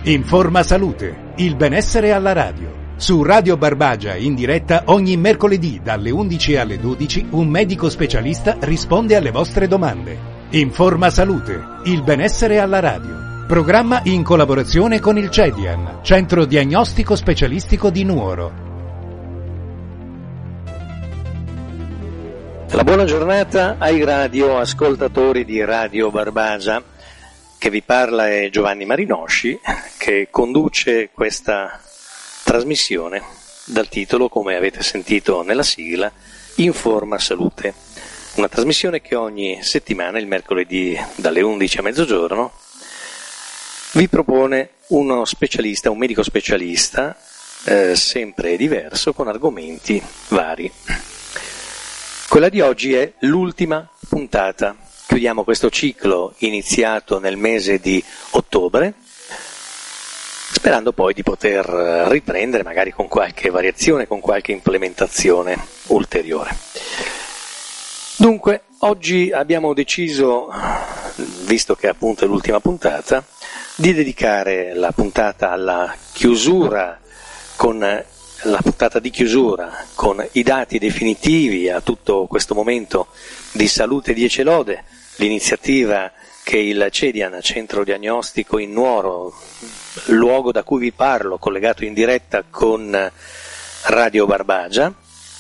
Informa Salute, il benessere alla radio. Su Radio Barbagia, in diretta, ogni mercoledì dalle 11 alle 12, un medico specialista risponde alle vostre domande. Informa Salute, il benessere alla radio. Programma in collaborazione con il CEDIAN, Centro Diagnostico Specialistico di Nuoro. La buona giornata ai radioascoltatori di Radio Barbagia. Che vi parla è Giovanni Marinosci, che conduce questa trasmissione dal titolo, come avete sentito nella sigla, Informa Salute. Una trasmissione che ogni settimana, il mercoledì dalle 11 a mezzogiorno, vi propone uno specialista, un medico specialista, sempre diverso, con argomenti vari. Quella di oggi è l'ultima puntata. Chiudiamo questo ciclo iniziato nel mese di ottobre, sperando poi di poter riprendere magari con qualche variazione, con qualche implementazione ulteriore. Dunque, oggi abbiamo deciso, visto che appunto è l'ultima puntata, di dedicare la puntata alla chiusura, con la puntata di chiusura, con i dati definitivi a tutto questo momento di Salute 10 Lode, l'iniziativa che il CEDIAN, Centro Diagnostico in Nuoro, luogo da cui vi parlo, collegato in diretta con Radio Barbagia,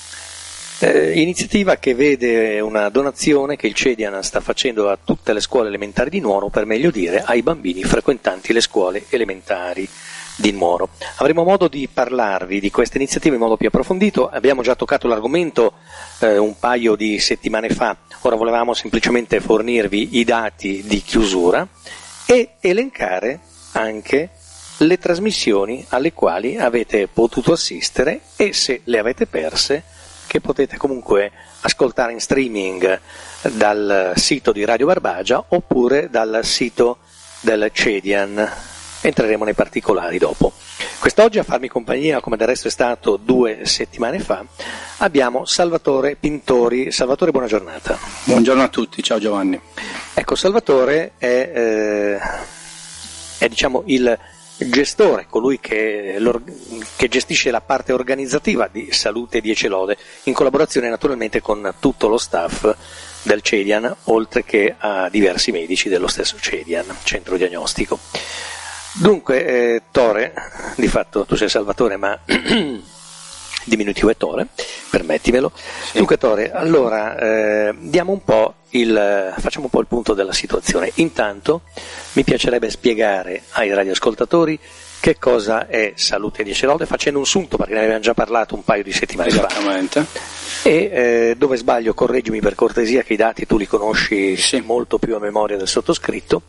iniziativa che vede una donazione che il CEDIAN sta facendo a tutte le scuole elementari di Nuoro, per meglio dire ai bambini frequentanti le scuole elementari di Nuoro. Avremo modo di parlarvi di questa iniziativa in modo più approfondito. Abbiamo già toccato l'argomento un paio di settimane fa, ora volevamo semplicemente fornirvi i dati di chiusura e elencare anche le trasmissioni alle quali avete potuto assistere e, se le avete perse, che potete comunque ascoltare in streaming dal sito di Radio Barbagia oppure dal sito del CEDIAN. Entreremo nei particolari dopo. Quest'oggi a farmi compagnia, come del resto è stato 2 settimane fa, abbiamo Salvatore Pintori. Salvatore, buona giornata. Buongiorno a tutti, ciao Giovanni. Ecco, Salvatore è diciamo il gestore, colui che gestisce la parte organizzativa di Salute 10 Lode, in collaborazione naturalmente con tutto lo staff del CEDIAN, oltre che a diversi medici dello stesso CEDIAN, Centro Diagnostico. Dunque, Tore, di fatto tu sei Salvatore, ma diminutivo è Tore, permettimelo. Sì. Dunque, Tore, allora facciamo un po' il punto della situazione. Intanto mi piacerebbe spiegare ai radioascoltatori che cosa è Salute 10 Lode, facendo un sunto, perché ne avevamo già parlato un paio di settimane fa. Esattamente. E dove sbaglio, correggimi per cortesia, che i dati tu li conosci molto più a memoria del sottoscritto.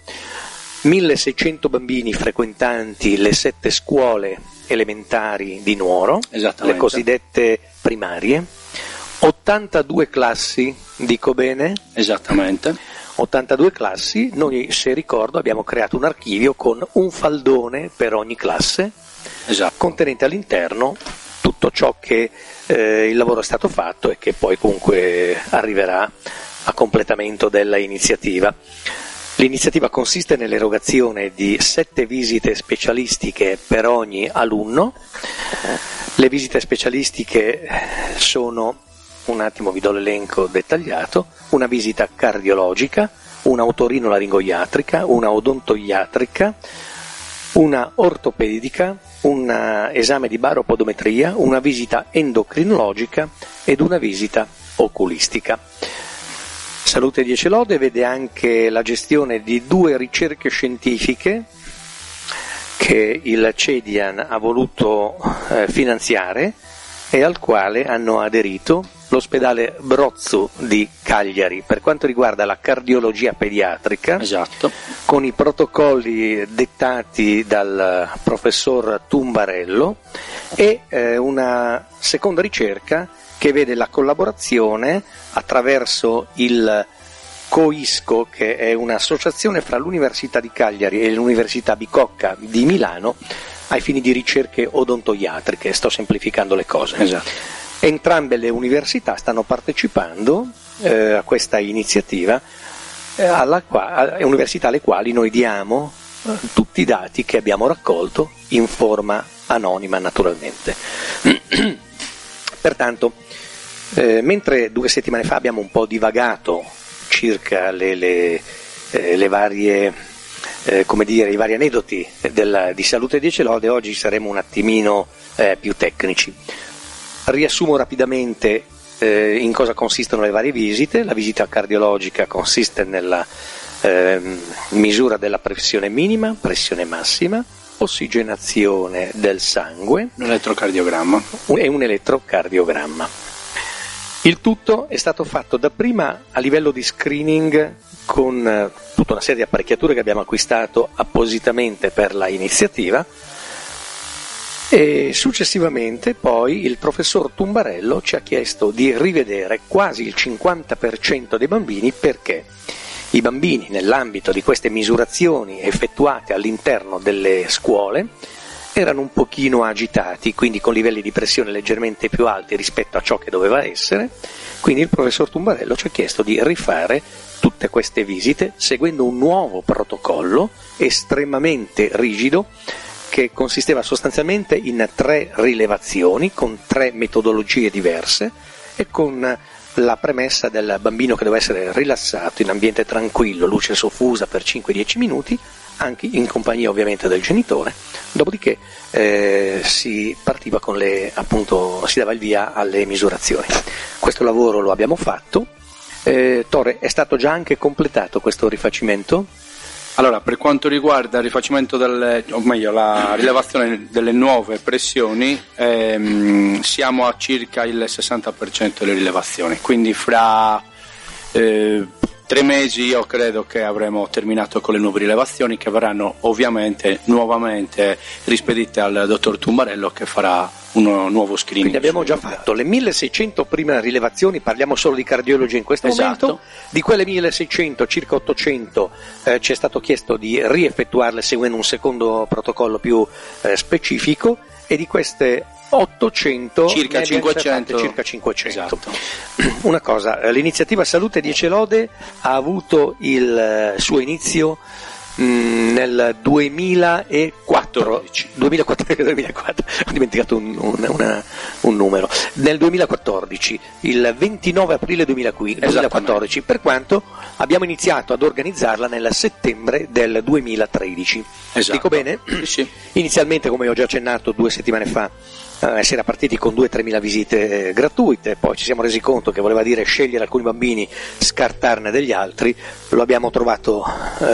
1600 bambini frequentanti le 7 scuole elementari di Nuoro, le cosiddette primarie, 82 classi, dico bene? Esattamente. 82 classi, noi, se ricordo, abbiamo creato un archivio con un faldone per ogni classe, esatto, contenente all'interno tutto ciò che il lavoro è stato fatto e che poi comunque arriverà a completamento della iniziativa. L'iniziativa consiste nell'erogazione di 7 visite specialistiche per ogni alunno. Le visite specialistiche sono, un attimo vi do l'elenco dettagliato, una visita cardiologica, una otorinolaringoiatrica, una odontoiatrica, una ortopedica, un esame di baropodometria, una visita endocrinologica ed una visita oculistica. Salute 10 Lode vede anche la gestione di 2 ricerche scientifiche che il CEDIAN ha voluto finanziare e al quale hanno aderito l'ospedale Brozzo di Cagliari per quanto riguarda la cardiologia pediatrica, esatto, con i protocolli dettati dal professor Tumbarello, e una seconda ricerca che vede la collaborazione attraverso il COISCO, che è un'associazione fra l'Università di Cagliari e l'Università Bicocca di Milano ai fini di ricerche odontoiatriche. Sto semplificando le cose. Esatto. Entrambe le università stanno partecipando a questa iniziativa, università alle quali noi diamo tutti i dati che abbiamo raccolto in forma anonima naturalmente. Pertanto, mentre 2 settimane fa abbiamo un po' divagato circa le varie, i vari aneddoti di Salute 10 Lode, oggi saremo un attimino più tecnici. Riassumo rapidamente in cosa consistono le varie visite. La visita cardiologica consiste nella misura della pressione minima, pressione massima, ossigenazione del sangue, un elettrocardiogramma e un elettrocardiogramma. Il tutto è stato fatto dapprima a livello di screening con tutta una serie di apparecchiature che abbiamo acquistato appositamente per la iniziativa, e successivamente poi il professor Tumbarello ci ha chiesto di rivedere quasi il 50% dei bambini, perché i bambini, nell'ambito di queste misurazioni effettuate all'interno delle scuole, erano un pochino agitati, quindi con livelli di pressione leggermente più alti rispetto a ciò che doveva essere. Quindi il professor Tumbarello ci ha chiesto di rifare tutte queste visite seguendo un nuovo protocollo estremamente rigido, che consisteva sostanzialmente in 3 rilevazioni con 3 metodologie diverse e con la premessa del bambino che doveva essere rilassato in ambiente tranquillo, luce soffusa per 5-10 minuti, anche in compagnia ovviamente del genitore. Dopodiché si partiva si dava il via alle misurazioni. Questo lavoro lo abbiamo fatto. Tore, è stato già anche completato questo rifacimento? Allora, per quanto riguarda il rifacimento la rilevazione delle nuove pressioni, siamo a circa il 60% delle rilevazioni, quindi fra 3 mesi io credo che avremo terminato con le nuove rilevazioni, che verranno ovviamente nuovamente rispedite al dottor Tumbarello, che farà un nuovo screening. Quindi abbiamo già fatto le 1600 prime rilevazioni, parliamo solo di cardiologi in questo momento. Di quelle 1600, circa 800 ci è stato chiesto di rieffettuarle seguendo un secondo protocollo più specifico, e di queste 800 circa 500. Esatto. Una cosa, l'iniziativa Salute 10 Lode ha avuto il suo inizio nel 2004, ho dimenticato un numero, nel 2014, il 29 aprile 2014, per quanto abbiamo iniziato ad organizzarla nel settembre del 2013. Esatto. Dico bene? Sì. Inizialmente, come ho già accennato 2 settimane fa, si era partiti con 2-3 mila visite gratuite, poi ci siamo resi conto che voleva dire scegliere alcuni bambini, scartarne degli altri. Lo abbiamo trovato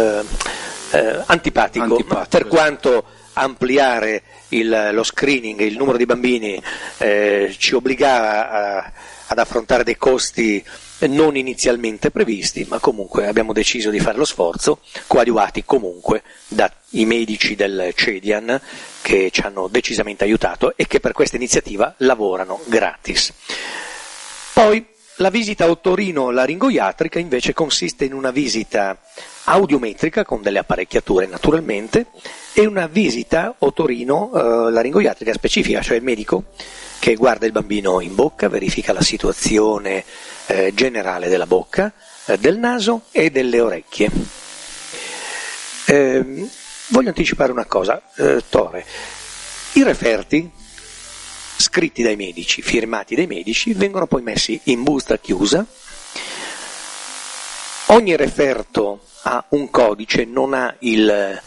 antipatico, per quanto ampliare lo screening, il numero di bambini ci obbligava ad affrontare dei costi non inizialmente previsti, ma comunque abbiamo deciso di fare lo sforzo, coadiuvati comunque dai medici del CEDIAN, che ci hanno decisamente aiutato e che per questa iniziativa lavorano gratis. Poi la visita otorino-laringoiatrica invece consiste in una visita audiometrica con delle apparecchiature naturalmente, e una visita otorino-laringoiatrica specifica, cioè il medico che guarda il bambino in bocca, verifica la situazione generale della bocca, del naso e delle orecchie. Voglio anticipare una cosa, Tore. I referti scritti dai medici, firmati dai medici, vengono poi messi in busta chiusa. Ogni referto ha un codice, non ha il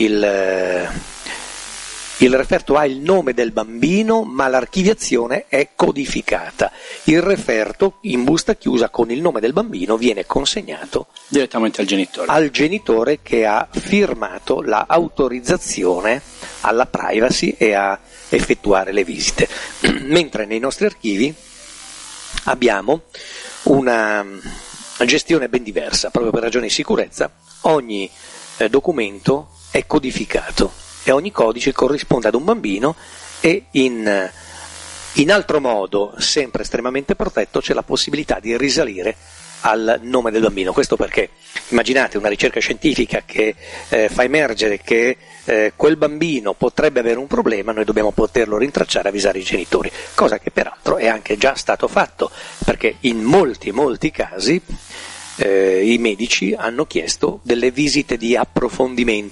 referto ha il nome del bambino, ma l'archiviazione è codificata. Il referto in busta chiusa con il nome del bambino viene consegnato direttamente al genitore che ha firmato la autorizzazione alla privacy e a effettuare le visite. Mentre nei nostri archivi abbiamo una gestione ben diversa, proprio per ragioni di sicurezza. Ogni documento è codificato e ogni codice corrisponde ad un bambino, e in altro modo, sempre estremamente protetto, c'è la possibilità di risalire al nome del bambino. Questo perché immaginate una ricerca scientifica che fa emergere che quel bambino potrebbe avere un problema, noi dobbiamo poterlo rintracciare e avvisare i genitori, cosa che peraltro è anche già stato fatto, perché in molti casi i medici hanno chiesto delle visite di approfondimento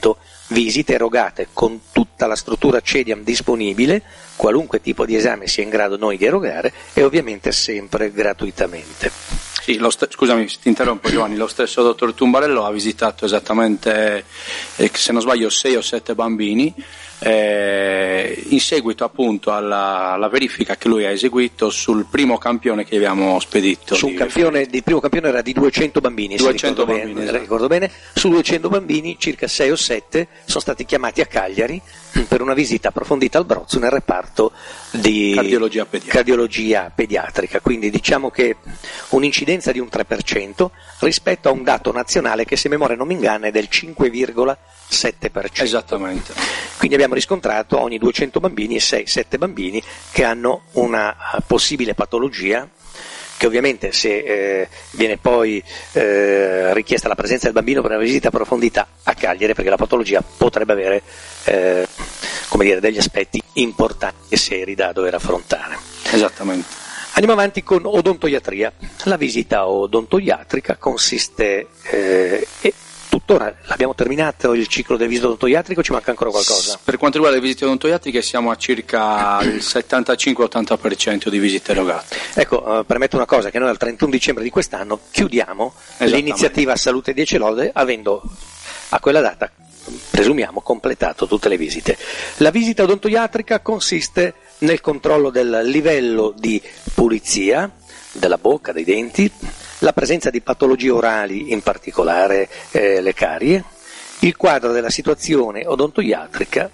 visite erogate con tutta la struttura CEDIAM disponibile, qualunque tipo di esame sia in grado noi di erogare, e ovviamente sempre gratuitamente. Sì, scusami, ti interrompo Giovanni, lo stesso dottor Tumbarello ha visitato esattamente, se non sbaglio, 6 o 7 bambini, in seguito appunto alla verifica che lui ha eseguito sul primo campione che abbiamo spedito. Il primo campione era di 200 bambini, 200 bambini, esatto. Ricordo bene. Su 200 bambini circa 6 o 7 sono stati chiamati a Cagliari per una visita approfondita al Brozzo nel reparto di cardiologia pediatrica, quindi diciamo che un'incidenza di un 3% rispetto a un dato nazionale che, se memoria non mi inganna, è del 5,7%. Esattamente. Quindi abbiamo riscontrato ogni 200 bambini 6-7 bambini che hanno una possibile patologia, che ovviamente se viene poi richiesta la presenza del bambino per una visita approfondita a Cagliari, perché la patologia potrebbe avere degli aspetti importanti e seri da dover affrontare. Esattamente. Andiamo avanti con odontoiatria. La visita odontoiatrica consiste, tuttora l'abbiamo terminato il ciclo del visita odontoiatrico, ci manca ancora qualcosa? Per quanto riguarda le visite odontoiatriche siamo a circa il 75-80% di visite erogate. Ecco, permetto una cosa, che noi al 31 dicembre di quest'anno chiudiamo l'iniziativa Salute 10 Lode, avendo a quella data, presumiamo, completato tutte le visite. La visita odontoiatrica consiste nel controllo del livello di pulizia della bocca, dei denti, la presenza di patologie orali, in particolare le carie, il quadro della situazione ortodontica,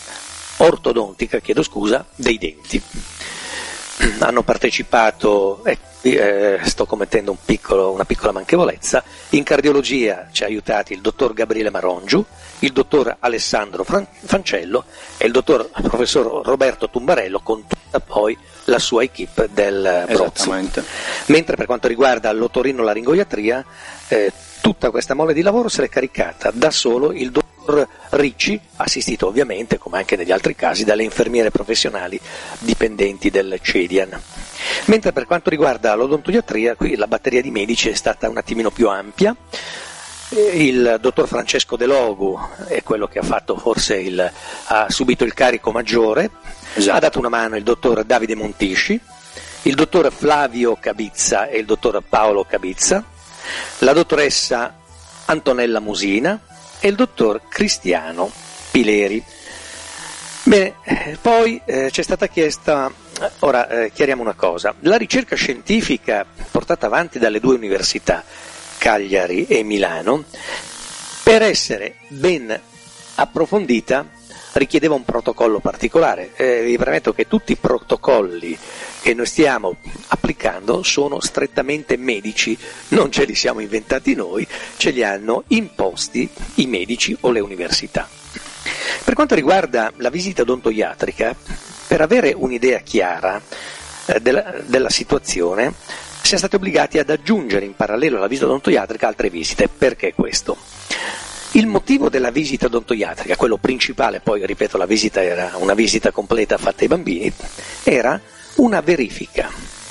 dei denti. Hanno partecipato, sto commettendo una piccola manchevolezza, in cardiologia ci ha aiutati il dottor Gabriele Marongiu, il dottor Alessandro Francello e il dottor professor Roberto Tumbarello, con tutta poi la sua equipe del Brozzo. Esattamente. Mentre per quanto riguarda l'otorinolaringoiatria, tutta questa mole di lavoro se l'è caricata da solo il dottor Ricci, assistito ovviamente, come anche negli altri casi, dalle infermiere professionali dipendenti del CEDIAN. Mentre per quanto riguarda l'odontoiatria, qui la batteria di medici è stata un attimino più ampia. Il dottor Francesco De Logu è quello che ha fatto ha subito il carico maggiore. Esatto. Ha dato una mano il dottor Davide Montisci, il dottor Flavio Cabizza e il dottor Paolo Cabizza, la dottoressa Antonella Musina e il dottor Cristiano Pileri. Bene, poi c'è stata chiesta, ora chiariamo una cosa, la ricerca scientifica portata avanti dalle due università, Cagliari e Milano, per essere ben approfondita richiedeva un protocollo particolare. Vi premetto che tutti i protocolli che noi stiamo applicando sono strettamente medici, non ce li siamo inventati noi, ce li hanno imposti i medici o le università. Per quanto riguarda la visita odontoiatrica, per avere un'idea chiara della situazione, siamo stati obbligati ad aggiungere in parallelo alla visita odontoiatrica altre visite. Perché questo? Il motivo della visita odontoiatrica, quello principale, poi ripeto, la visita era una visita completa fatta ai bambini, era una verifica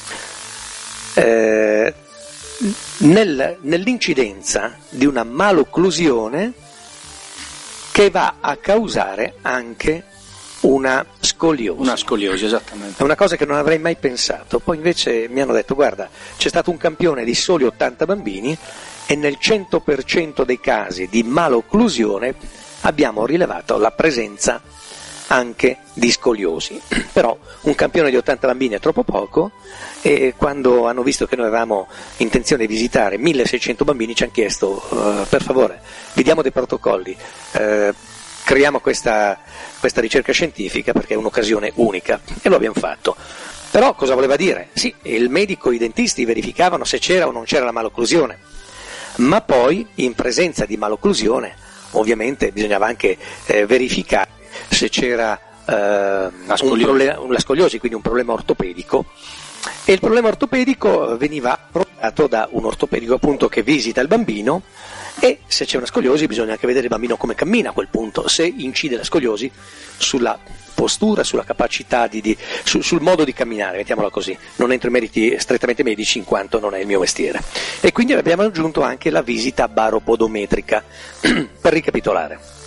nell'incidenza di una malocclusione che va a causare anche una scoliosi. Una scoliosi, esattamente. È una cosa che non avrei mai pensato, poi invece mi hanno detto: guarda, c'è stato un campione di soli 80 bambini e nel 100% dei casi di malocclusione abbiamo rilevato la presenza anche di scoliosi. Però un campione di 80 bambini è troppo poco, e quando hanno visto che noi avevamo intenzione di visitare 1600 bambini ci hanno chiesto per favore, vi diamo dei protocolli, creiamo questa ricerca scientifica perché è un'occasione unica, e lo abbiamo fatto. Però cosa voleva dire? Sì, il medico e i dentisti verificavano se c'era o non c'era la malocclusione, ma poi in presenza di malocclusione ovviamente bisognava anche verificare se c'era la scoliosi, quindi un problema ortopedico, e il problema ortopedico veniva provato da un ortopedico appunto che visita il bambino, e se c'è una scoliosi bisogna anche vedere il bambino come cammina a quel punto, se incide la scoliosi sulla postura, sulla capacità sul modo di camminare, mettiamola così. Non entro in meriti strettamente medici in quanto non è il mio mestiere. E quindi abbiamo aggiunto anche la visita baropodometrica. Per ricapitolare,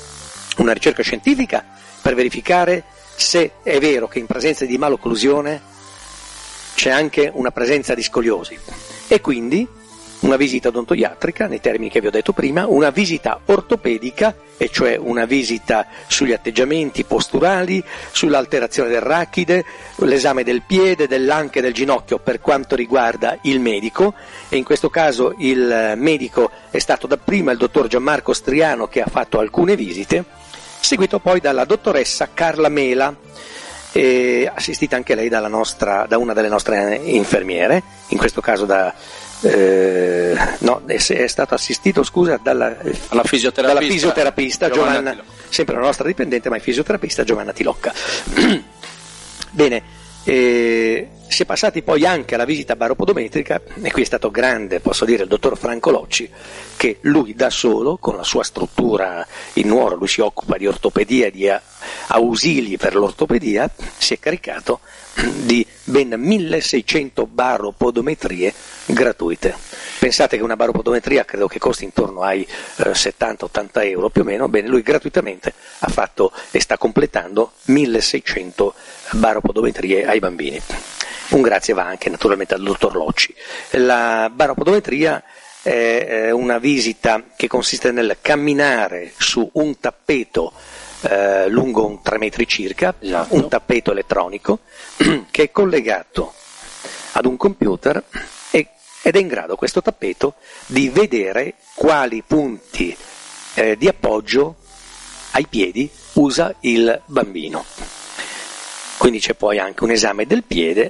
una ricerca scientifica per verificare se è vero che in presenza di malocclusione c'è anche una presenza di scoliosi, e quindi una visita odontoiatrica, nei termini che vi ho detto prima, una visita ortopedica, e cioè una visita sugli atteggiamenti posturali, sull'alterazione del rachide, l'esame del piede, dell'anca e del ginocchio per quanto riguarda il medico, e in questo caso il medico è stato dapprima il dottor Gianmarco Striano, che ha fatto alcune visite, seguito poi dalla dottoressa Carla Mela, assistita anche lei da una delle nostre infermiere, in questo caso è stato assistito, dalla fisioterapista Giovanna, sempre la nostra dipendente, ma è fisioterapista Giovanna Tilocca. Bene, si è passati poi anche alla visita baropodometrica, e qui è stato grande, posso dire, il dottor Franco Locci, che lui da solo, con la sua struttura in Nuoro, lui si occupa di ortopedia e di ausili per l'ortopedia, si è caricato di ben 1600 baropodometrie gratuite. Pensate che una baropodometria credo che costi intorno ai 70-80 euro più o meno. Bene, lui gratuitamente ha fatto e sta completando 1600 baropodometrie ai bambini. Un grazie va anche naturalmente al dottor Locci. La baropodometria è una visita che consiste nel camminare su un tappeto lungo un 3 metri circa, esatto, un tappeto elettronico che è collegato ad un computer ed è in grado questo tappeto di vedere quali punti di appoggio ai piedi usa il bambino. Quindi c'è poi anche un esame del piede,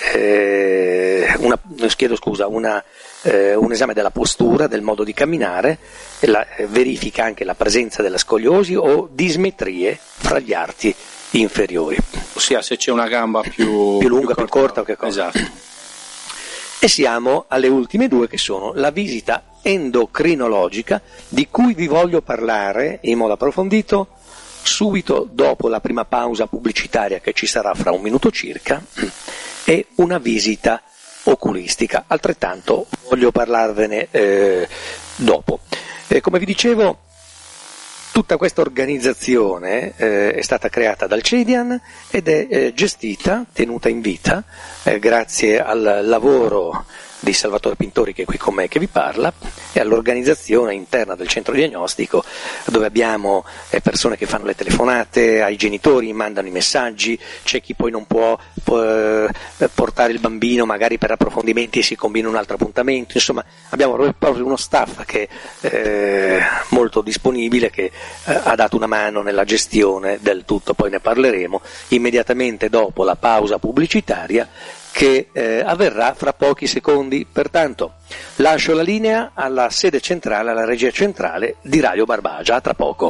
un esame della postura, del modo di camminare, verifica anche la presenza della scoliosi o dismetrie fra gli arti inferiori. Ossia se c'è una gamba più lunga, più corta o che cosa. Esatto. E siamo alle ultime due, che sono la visita endocrinologica, di cui vi voglio parlare in modo approfondito subito dopo la prima pausa pubblicitaria, che ci sarà fra un minuto circa, e una visita oculistica, altrettanto voglio parlarvene dopo. Come vi dicevo, tutta questa organizzazione è stata creata dal CEDIAN ed è gestita, tenuta in vita, grazie al lavoro di Salvatore Pintori, che è qui con me che vi parla, e all'organizzazione interna del centro diagnostico, dove abbiamo persone che fanno le telefonate ai genitori, mandano i messaggi, c'è chi poi non può portare il bambino magari per approfondimenti e si combina un altro appuntamento. Insomma, abbiamo proprio uno staff che è molto disponibile, che ha dato una mano nella gestione del tutto. Poi ne parleremo immediatamente dopo la pausa pubblicitaria, che avverrà fra pochi secondi. Pertanto lascio la linea alla sede centrale, alla regia centrale di Radio Barbagia. A tra poco.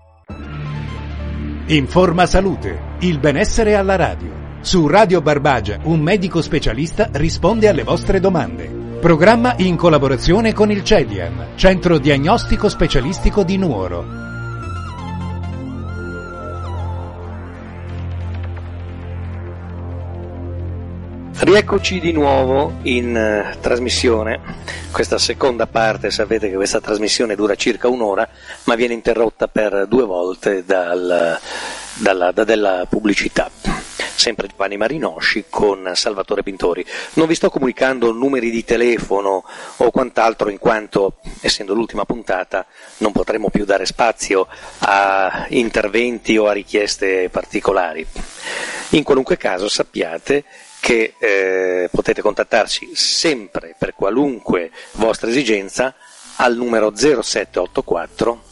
Informa Salute, il benessere alla radio. Su Radio Barbagia un medico specialista risponde alle vostre domande. Programma in collaborazione con il CEDIAN, Centro Diagnostico Specialistico di Nuoro. Rieccoci di nuovo in trasmissione. Questa seconda parte, sapete che questa trasmissione dura circa un'ora, ma viene interrotta per 2 volte dalla pubblicità. Sempre Giovanni Marinosci con Salvatore Pintori. Non vi sto comunicando numeri di telefono o quant'altro, in quanto, essendo l'ultima puntata, non potremo più dare spazio a interventi o a richieste particolari. In qualunque caso sappiate che potete contattarci sempre per qualunque vostra esigenza al numero 0784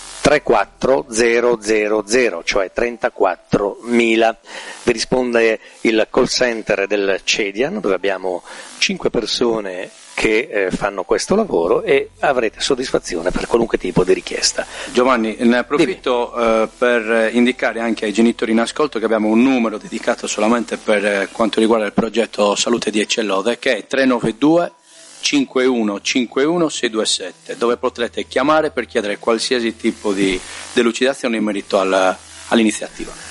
34000, cioè 34.000. Vi risponde il call center del CEDIAN, dove abbiamo 5 persone che fanno questo lavoro, e avrete soddisfazione per qualunque tipo di richiesta. Giovanni, ne approfitto per indicare anche ai genitori in ascolto che abbiamo un numero dedicato solamente per quanto riguarda il progetto Salute di Eccellode, che è 392 5151 627, dove potrete chiamare per chiedere qualsiasi tipo di delucidazione in merito all'iniziativa.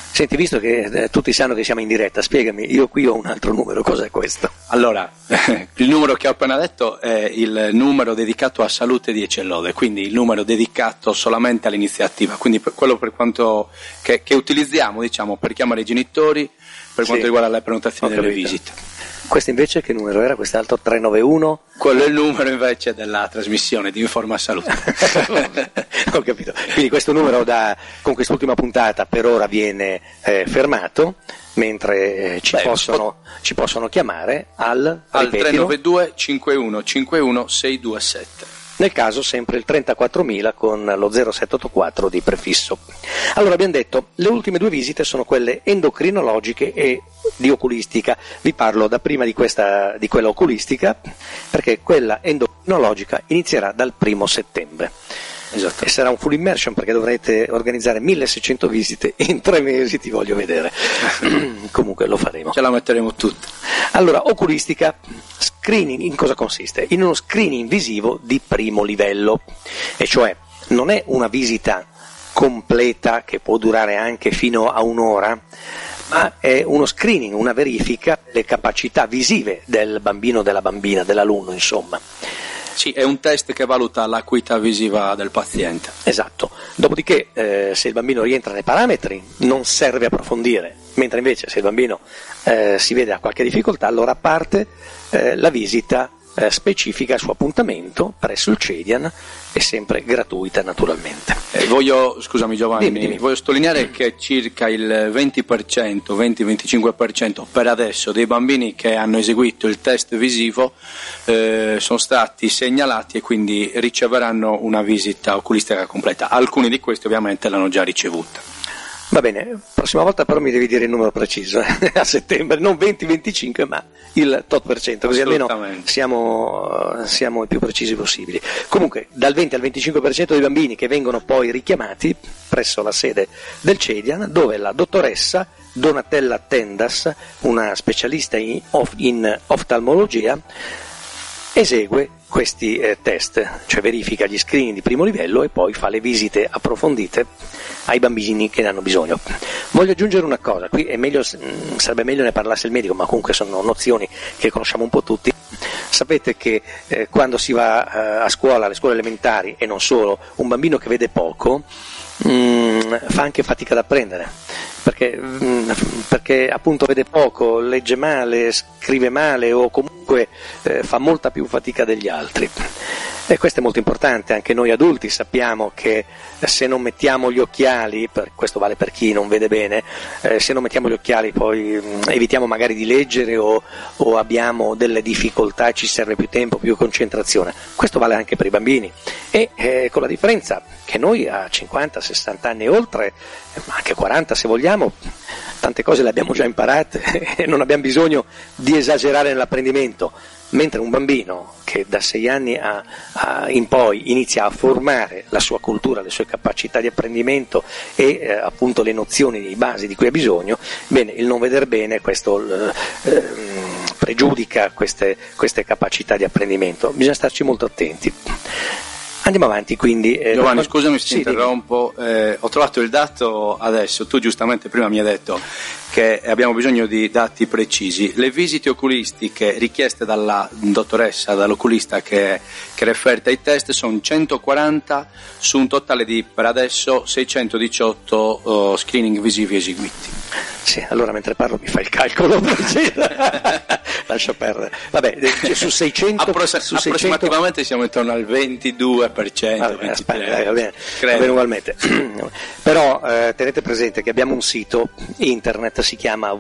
Senti, visto che tutti sanno che siamo in diretta, spiegami, io qui ho un altro numero, cos'è questo? Allora, il numero che ho appena detto è il numero dedicato a Salute 10 e Lode, quindi il numero dedicato solamente all'iniziativa, quindi quello per quanto che utilizziamo, diciamo, per chiamare i genitori, per quanto riguarda le prenotazioni delle visite. Questo invece che numero era? Quest'altro 391? Quello è il numero invece della trasmissione di Informa Salute. Ho capito. Quindi questo numero con quest'ultima puntata per ora viene fermato, mentre ci possono chiamare al 392 51 51 627. Nel caso sempre il 34.000 con lo 0784 di prefisso. Allora abbiamo detto, le ultime due visite sono quelle endocrinologiche e di oculistica. Vi parlo da prima di quella oculistica, perché quella endocrinologica inizierà dal 1 settembre. Esatto. E sarà un full immersion perché dovrete organizzare 1600 visite in 3 mesi, ti voglio vedere. Comunque lo faremo. Ce la metteremo tutta. Allora, oculistica, screening, in cosa consiste? In uno screening visivo di primo livello, e cioè non è una visita completa che può durare anche fino a un'ora, ma è uno screening, una verifica delle capacità visive del bambino, della bambina, dell'alunno, insomma. Sì, è un test che valuta l'acuità visiva del paziente. Esatto, dopodiché se il bambino rientra nei parametri non serve approfondire, mentre invece se il bambino si vede a qualche difficoltà, allora parte la visita specifica al suo appuntamento presso il CEDIAN, è sempre gratuita naturalmente. Scusami Giovanni, dimmi. Voglio sottolineare che circa il 20-25% per adesso dei bambini che hanno eseguito il test visivo sono stati segnalati e quindi riceveranno una visita oculistica completa. Alcuni di questi ovviamente l'hanno già ricevuta. Va bene, prossima volta però mi devi dire il numero preciso, a settembre, non 20-25 ma il tot per cento, così almeno siamo i più precisi possibili. Comunque dal 20 al 25% dei bambini che vengono poi richiamati presso la sede del CEDIAN, dove la dottoressa Donatella Tendas, una specialista in oftalmologia, esegue questi test, cioè verifica gli screening di primo livello e poi fa le visite approfondite ai bambini che ne hanno bisogno. Voglio aggiungere una cosa, qui sarebbe meglio ne parlasse il medico, ma comunque sono nozioni che conosciamo un po' tutti. Sapete che quando si va a scuola, alle scuole elementari e non solo, un bambino che vede poco fa anche fatica ad apprendere, perché appunto vede poco, legge male, scrive male o comunque fa molta più fatica degli altri. E questo è molto importante, anche noi adulti sappiamo che se non mettiamo gli occhiali, questo vale per chi non vede bene, se non mettiamo gli occhiali poi evitiamo magari di leggere o abbiamo delle difficoltà e ci serve più tempo, più concentrazione. Questo vale anche per i bambini e con la differenza che noi a 50, 60 anni e oltre, ma anche 40 se vogliamo, tante cose le abbiamo già imparate e non abbiamo bisogno di esagerare nell'apprendimento. Mentre un bambino che da 6 anni in poi inizia a formare la sua cultura, le sue capacità di apprendimento e appunto le nozioni di base di cui ha bisogno, bene, il non veder bene questo pregiudica queste capacità di apprendimento. Bisogna starci molto attenti. Andiamo avanti quindi. Giovanni, scusami se interrompo, ho trovato il dato adesso, tu giustamente prima mi hai detto che abbiamo bisogno di dati precisi. Le visite oculistiche richieste dalla dottoressa, dall'oculista che referta i test sono 140 su un totale di per adesso 618 screening visivi eseguiti. Sì, allora mentre parlo mi fai il calcolo, lascia perdere. Vabbè, su 600 approssimativamente siamo intorno al 22%, va bene ugualmente. Però tenete presente che abbiamo un sito internet, si chiama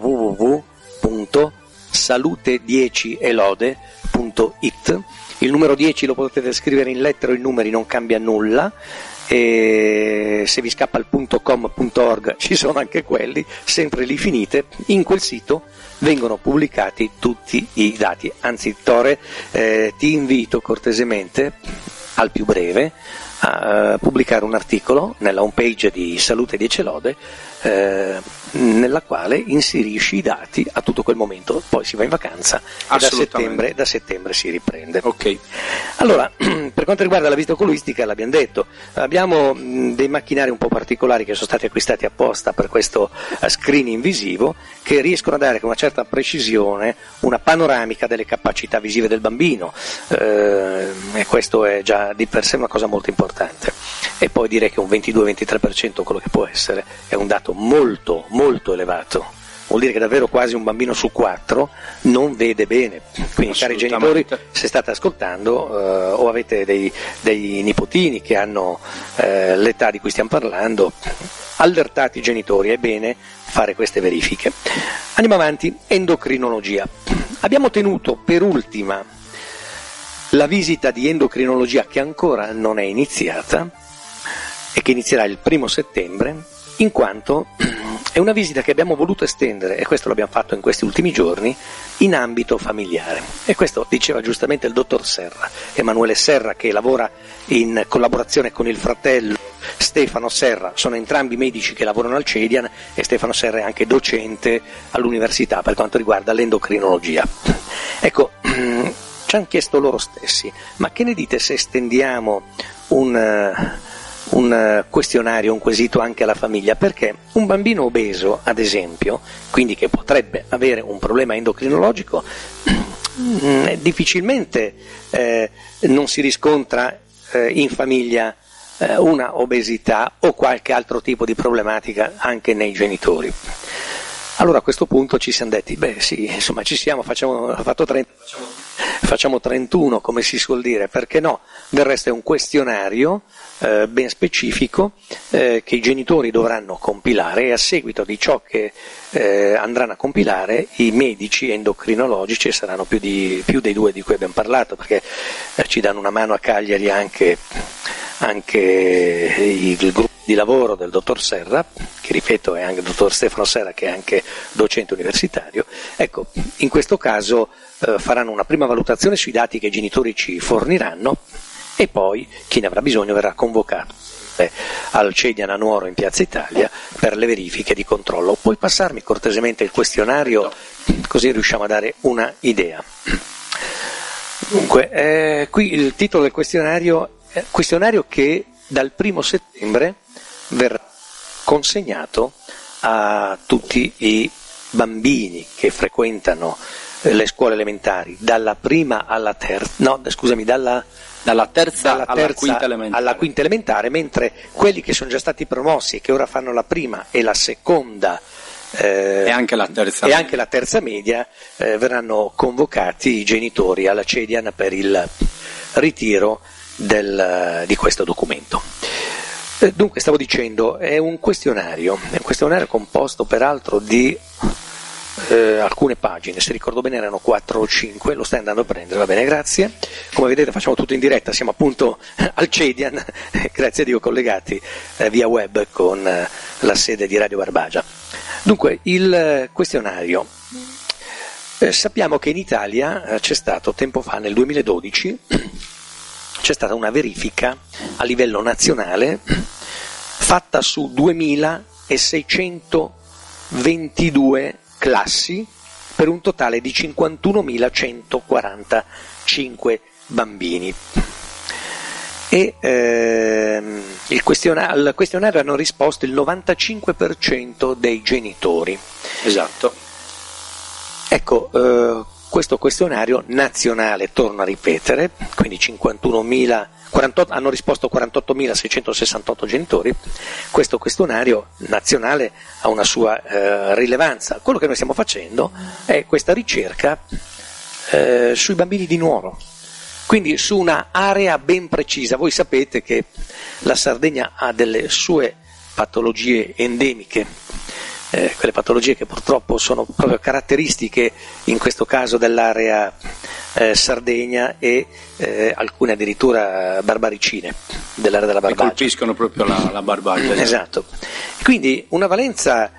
www.salute10elode.it. Il numero 10 lo potete scrivere in lettere o in numeri, non cambia nulla. E se vi scappa il .com.org ci sono anche quelli, sempre lì finite. In quel sito vengono pubblicati tutti i dati. Anzi, Tore, ti invito cortesemente al più breve a pubblicare un articolo nella homepage di Salute 10 Lode, nella quale inserisci i dati a tutto quel momento, poi si va in vacanza e da settembre si riprende. Ok. Allora, per quanto riguarda la visita oculistica, l'abbiamo detto, abbiamo dei macchinari un po' particolari che sono stati acquistati apposta per questo screening visivo, che riescono a dare con una certa precisione una panoramica delle capacità visive del bambino, e questo è già di per sé una cosa molto importante. E poi direi che un 22-23%, quello che può essere, è un dato molto molto elevato. Vuol dire che davvero quasi un bambino su 4 non vede bene. Quindi, cari genitori, se state ascoltando o avete dei nipotini che hanno l'età di cui stiamo parlando, allertate i genitori, è bene fare queste verifiche. Andiamo avanti, endocrinologia. Abbiamo tenuto per ultima la visita di endocrinologia, che ancora non è iniziata e che inizierà il 1° settembre, in quanto è una visita che abbiamo voluto estendere, e questo l'abbiamo fatto in questi ultimi giorni, in ambito familiare. E questo diceva giustamente il dottor Serra, Emanuele Serra, che lavora in collaborazione con il fratello Stefano Serra. Sono entrambi medici che lavorano al CEDIAN, e Stefano Serra è anche docente all'università per quanto riguarda l'endocrinologia. Ecco, ci hanno chiesto loro stessi: ma che ne dite se estendiamo un questionario, un quesito anche alla famiglia? Perché un bambino obeso, ad esempio, quindi che potrebbe avere un problema endocrinologico, difficilmente non si riscontra in famiglia una obesità o qualche altro tipo di problematica anche nei genitori. Allora a questo punto ci siamo detti, sì, insomma ci siamo, facciamo 31, come si suol dire, perché no? Del resto è un questionario ben specifico che i genitori dovranno compilare, e a seguito di ciò che andranno a compilare i medici endocrinologici, e saranno più dei 2 di cui abbiamo parlato, perché ci danno una mano a Cagliari anche il gruppo di lavoro del dottor Serra, che ripeto è anche il dottor Stefano Serra, che è anche docente universitario. Ecco, in questo caso faranno una prima valutazione sui dati che i genitori ci forniranno, e poi chi ne avrà bisogno verrà convocato al CEDIAN a Nuoro in Piazza Italia per le verifiche di controllo. Puoi passarmi cortesemente il questionario, così riusciamo a dare una idea. Dunque, qui il titolo del questionario che dal 1° settembre verrà consegnato a tutti i bambini che frequentano le scuole elementari, dalla prima alla terza, dalla terza alla quinta elementare, mentre quelli che sono già stati promossi e che ora fanno la prima e la seconda e anche la terza media verranno convocati i genitori alla CEDIAN per il ritiro di questo documento. Dunque, stavo dicendo, è un questionario composto peraltro di alcune pagine, se ricordo bene erano 4 o 5, lo stai andando a prendere, va bene, grazie. Come vedete facciamo tutto in diretta, siamo appunto al CEDIAN, grazie a Dio collegati via web con la sede di Radio Barbagia. Dunque, il questionario. Sappiamo che in Italia c'è stato tempo fa, nel 2012, c'è stata una verifica a livello nazionale fatta su 2622 classi per un totale di 51.145 bambini. E al questionario hanno risposto il 95% dei genitori. Esatto. Ecco, questo questionario nazionale, torno a ripetere, quindi 48, hanno risposto 48.668 genitori. Questo questionario nazionale ha una sua rilevanza. Quello che noi stiamo facendo è questa ricerca sui bambini di Nuoro, quindi su una area ben precisa. Voi sapete che la Sardegna ha delle sue patologie endemiche, quelle patologie che purtroppo sono proprio caratteristiche in questo caso dell'area Sardegna, e alcune addirittura barbaricine dell'area della Barbagia. Che colpiscono proprio la Barbagia. Esatto. Quindi è una valenza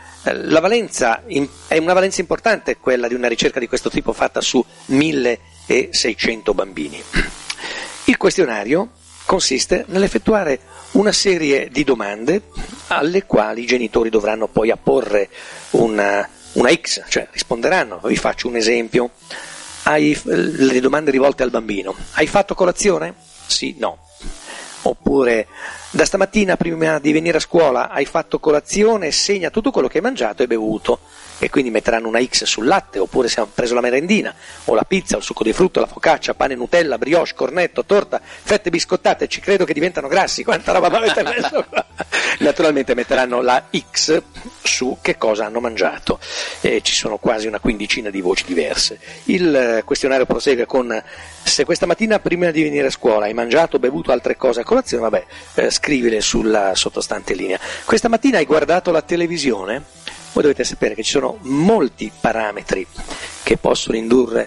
importante quella di una ricerca di questo tipo fatta su 1.600 bambini. Il questionario consiste nell'effettuare una serie di domande alle quali i genitori dovranno poi apporre una X, cioè risponderanno. Vi faccio un esempio. Le domande rivolte al bambino: hai fatto colazione? Sì, no. Oppure: da stamattina prima di venire a scuola hai fatto colazione? Segna tutto quello che hai mangiato e bevuto. E quindi metteranno una X sul latte, oppure se hanno preso la merendina, o la pizza, o il succo di frutta, la focaccia, pane Nutella, brioche, cornetto, torta, fette biscottate, ci credo che diventano grassi, quanta roba avete messo qua? Naturalmente metteranno la X su che cosa hanno mangiato, ci sono quasi una quindicina di voci diverse. Il questionario prosegue con: se questa mattina prima di venire a scuola hai mangiato o bevuto altre cose a colazione, scrivile sulla sottostante linea. Questa mattina hai guardato la televisione? Voi dovete sapere che ci sono molti parametri che possono indurre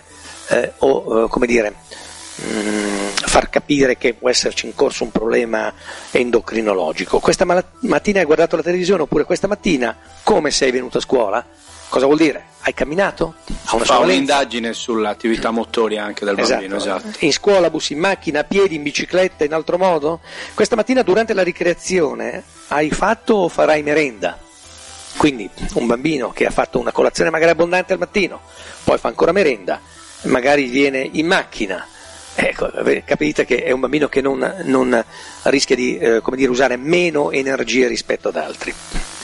far capire che può esserci in corso un problema endocrinologico. Questa mattina hai guardato la televisione, oppure questa mattina come sei venuto a scuola? Cosa vuol dire? Hai camminato? Fa un'indagine sull'attività motoria anche del bambino, esatto. In scuola, bus in macchina, a piedi, in bicicletta, in altro modo? Questa mattina durante la ricreazione hai fatto o farai merenda? Quindi un bambino che ha fatto una colazione magari abbondante al mattino, poi fa ancora merenda, magari viene in macchina, ecco, capite che è un bambino che non rischia di usare meno energie rispetto ad altri.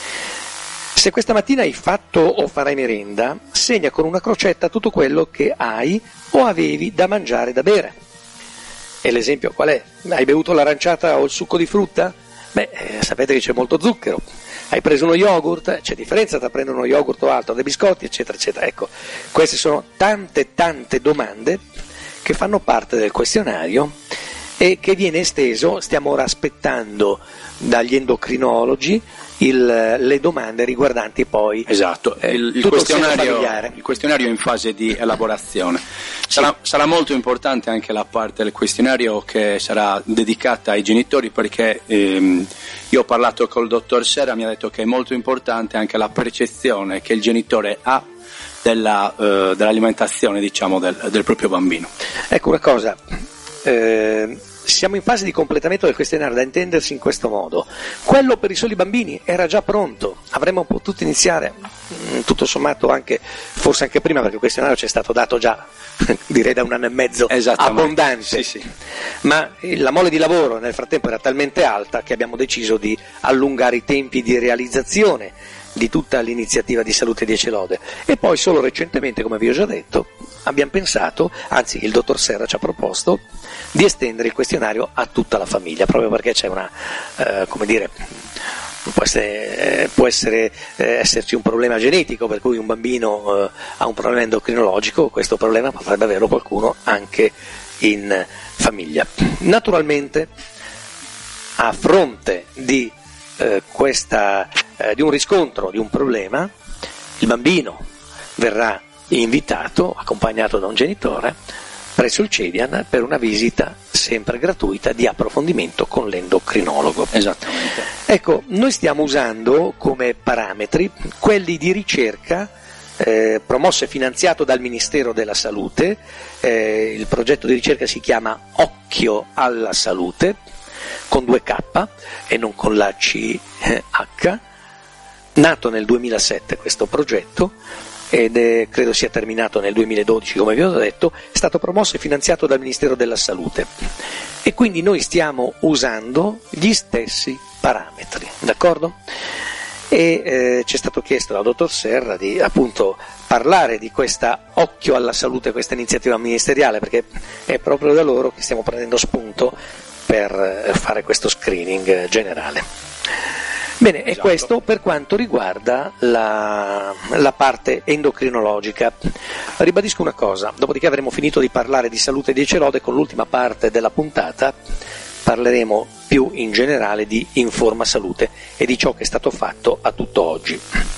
Se questa mattina hai fatto o farai merenda, segna con una crocetta tutto quello che hai o avevi da mangiare e da bere. E l'esempio qual è? Hai bevuto l'aranciata o il succo di frutta? Sapete che c'è molto zucchero. Hai preso uno yogurt? C'è differenza tra prendere uno yogurt o altro, dei biscotti, eccetera, eccetera. Ecco, queste sono tante domande che fanno parte del questionario e che viene esteso. Stiamo ora aspettando dagli endocrinologi le domande riguardanti poi il questionario è in fase di elaborazione. Sarà molto importante anche la parte del questionario che sarà dedicata ai genitori, perché io ho parlato col dottor Serra, mi ha detto che è molto importante anche la percezione che il genitore ha dell'alimentazione, diciamo, del proprio bambino. Ecco una cosa, siamo in fase di completamento del questionario, da intendersi in questo modo. Quello per i soli bambini era già pronto, avremmo potuto iniziare tutto sommato forse anche prima, perché il questionario ci è stato dato già direi da 1 anno e mezzo abbondante, sì. Ma la mole di lavoro nel frattempo era talmente alta che abbiamo deciso di allungare i tempi di realizzazione di tutta l'iniziativa di Salute 10 Lode, e poi solo recentemente, come vi ho già detto, abbiamo pensato, anzi il dottor Serra ci ha proposto di estendere il questionario a tutta la famiglia, proprio perché c'è può esserci un problema genetico, per cui un bambino ha un problema endocrinologico, questo problema potrebbe averlo qualcuno anche in famiglia. Naturalmente, a fronte di un riscontro di un problema, il bambino verrà invitato, accompagnato da un genitore, presso il CEDIAN per una visita sempre gratuita di approfondimento con l'endocrinologo. Esattamente. Ecco, noi stiamo usando come parametri quelli di ricerca promosso e finanziato dal Ministero della Salute. Il progetto di ricerca si chiama Occhio alla Salute, con 2K e non con la CH, nato nel 2007 questo progetto, ed credo sia terminato nel 2012, come vi ho detto, è stato promosso e finanziato dal Ministero della Salute, e quindi noi stiamo usando gli stessi parametri, d'accordo? E ci è stato chiesto dal dottor Serra di appunto parlare di questa Occhio alla Salute, questa iniziativa ministeriale, perché è proprio da loro che stiamo prendendo spunto per fare questo screening generale. Bene, esatto. E questo per quanto riguarda la parte endocrinologica. Ribadisco una cosa, dopodiché avremo finito di parlare di Salute 10 Lode, con l'ultima parte della puntata parleremo più in generale di Informa Salute e di ciò che è stato fatto a tutto oggi.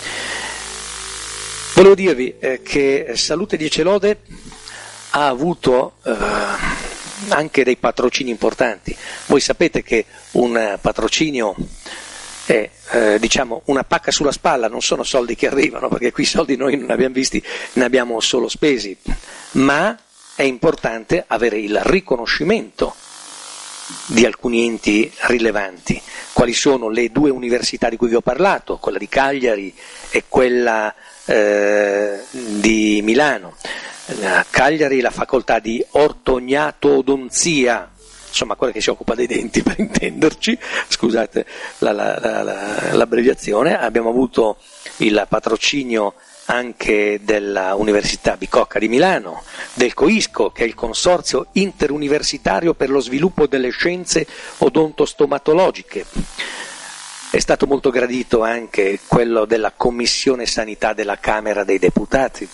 Volevo dirvi che Salute 10 Lode ha avuto anche dei patrocini importanti. Voi sapete che un patrocinio è una pacca sulla spalla, non sono soldi che arrivano, perché qui soldi noi non abbiamo visti, ne abbiamo solo spesi, ma è importante avere il riconoscimento di alcuni enti rilevanti, quali sono le 2 università di cui vi ho parlato, quella di Cagliari e quella di Milano. A Cagliari la facoltà di ortognatodonzia, insomma quella che si occupa dei denti per intenderci, scusate l'abbreviazione. Abbiamo avuto il patrocinio anche della Università Bicocca di Milano, del COISCO, che è il Consorzio Interuniversitario per lo Sviluppo delle Scienze Odontostomatologiche. È stato molto gradito anche quello della Commissione Sanità della Camera dei Deputati.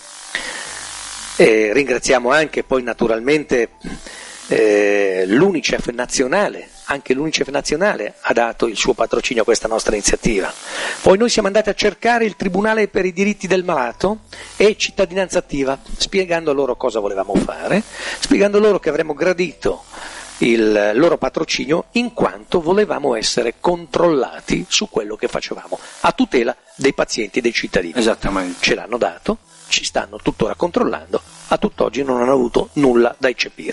E ringraziamo anche poi naturalmente l'UNICEF nazionale. Anche l'UNICEF nazionale ha dato il suo patrocinio a questa nostra iniziativa. Poi noi siamo andati a cercare il Tribunale per i diritti del malato e Cittadinanza attiva, spiegando loro cosa volevamo fare, spiegando loro che avremmo gradito il loro patrocinio in quanto volevamo essere controllati su quello che facevamo, a tutela dei pazienti e dei cittadini. Esattamente. Ce l'hanno dato, ci stanno tuttora controllando, a tutt'oggi non hanno avuto nulla da eccepire.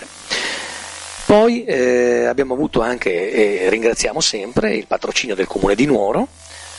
Poi abbiamo avuto anche, e ringraziamo sempre, il patrocinio del Comune di Nuoro,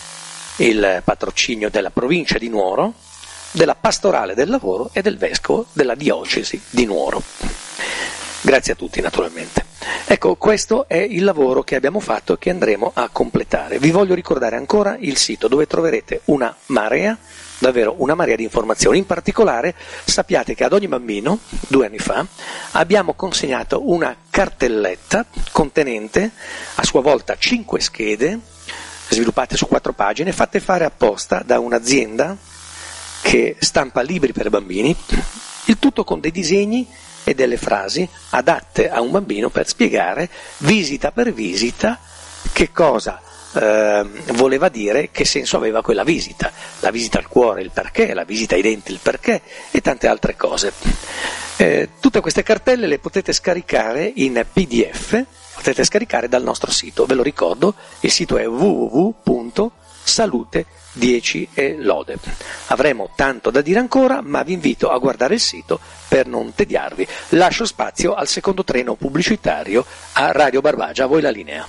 il patrocinio della provincia di Nuoro, della Pastorale del Lavoro e del Vescovo della Diocesi di Nuoro. Grazie a tutti naturalmente. Ecco, questo è il lavoro che abbiamo fatto e che andremo a completare. Vi voglio ricordare ancora il sito dove troverete una marea, davvero una marea di informazioni. In particolare sappiate che ad ogni bambino, 2 anni fa, abbiamo consegnato una cartelletta contenente a sua volta 5 schede sviluppate su 4 pagine, fatte fare apposta da un'azienda che stampa libri per bambini, il tutto con dei disegni e delle frasi adatte a un bambino per spiegare visita per visita che cosa voleva dire, che senso aveva quella visita, la visita al cuore il perché, la visita ai denti il perché e tante altre cose. Tutte queste cartelle le potete scaricare in PDF, potete scaricare dal nostro sito, ve lo ricordo, il sito è www.salute10elode. Avremo tanto da dire ancora, ma vi invito a guardare il sito per non tediarvi. Lascio spazio al secondo treno pubblicitario a Radio Barbagia, a voi la linea.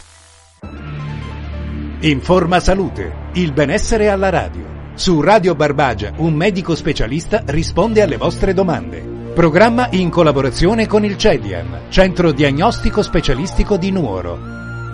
Informa Salute, il benessere alla radio. Su Radio Barbagia un medico specialista risponde alle vostre domande. Programma in collaborazione con il CEDIAN, Centro Diagnostico Specialistico di Nuoro.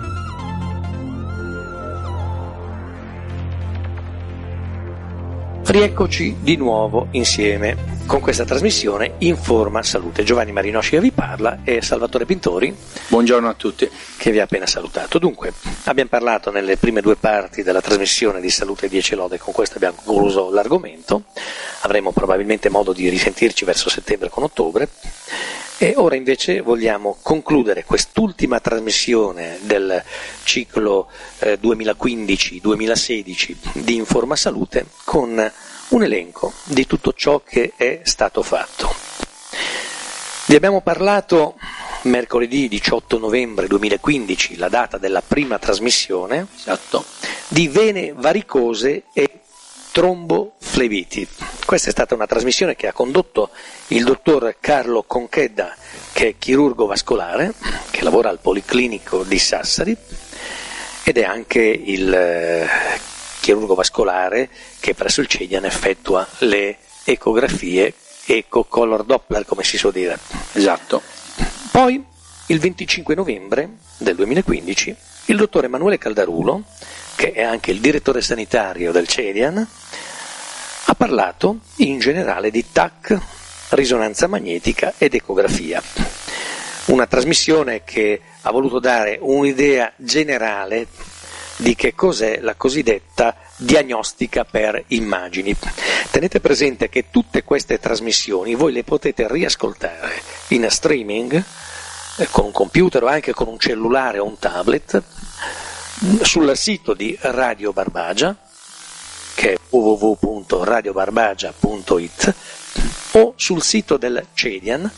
Rieccoci di nuovo insieme con questa trasmissione Informa Salute. Giovanni Marinosci vi parla e Salvatore Pintori. Buongiorno a tutti. Che vi ha appena salutato. Dunque, abbiamo parlato nelle prime 2 parti della trasmissione di Salute 10 Lode, con questo abbiamo concluso l'argomento. Avremo probabilmente modo di risentirci verso settembre con ottobre. E ora invece vogliamo concludere quest'ultima trasmissione del ciclo 2015-2016 di Informa Salute con un elenco di tutto ciò che è stato fatto. Vi abbiamo parlato mercoledì 18 novembre 2015, la data della prima trasmissione, Esatto. di vene varicose e tromboflebiti. Questa è stata una trasmissione che ha condotto il dottor Carlo Conchedda, che è chirurgo vascolare, che lavora al Policlinico di Sassari ed è anche il chirurgo vascolare che presso il CEDIAN effettua le ecografie eco-color Doppler, come si suol dire. Esatto. Poi, il 25 novembre del 2015, il dottor Emanuele Caldarulo, che è anche il direttore sanitario del CEDIAN, ha parlato in generale di TAC, risonanza magnetica ed ecografia. Una trasmissione che ha voluto dare un'idea generale di che cos'è la cosiddetta diagnostica per immagini. Tenete presente che tutte queste trasmissioni voi le potete riascoltare in streaming con un computer o anche con un cellulare o un tablet sul sito di Radio Barbagia, che è www.radiobarbagia.it, o sul sito del CEDIAN,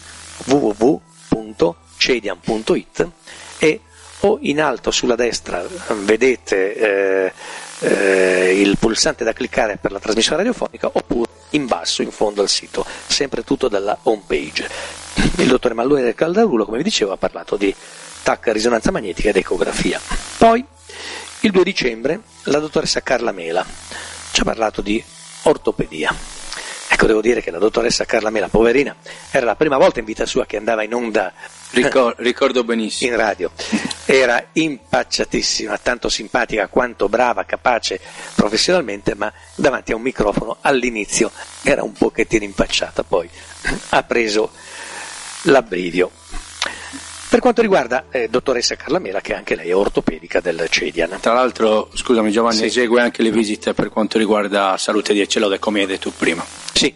www.cedian.it, e o in alto sulla destra vedete il pulsante da cliccare per la trasmissione radiofonica, oppure in basso in fondo al sito, sempre tutto dalla home page. Il dottor Emanuele Caldarulo, come vi dicevo, ha parlato di TAC, risonanza magnetica ed ecografia. Poi, il 2 dicembre, la dottoressa Carla Mela ci ha parlato di ortopedia. Ecco, devo dire che la dottoressa Carla Mela, poverina, era la prima volta in vita sua che andava in onda. Ricordo benissimo. In radio. Era impacciatissima, tanto simpatica quanto brava, capace professionalmente, ma davanti a un microfono all'inizio era un pochettino impacciata, poi ha preso l'abbrivio. Per quanto riguarda dottoressa Carla Mela, che anche lei è ortopedica del CEDIAN. Tra l'altro, scusami Giovanni, sì, esegue anche le visite per quanto riguarda salute di Eccelode, come hai detto prima. Sì,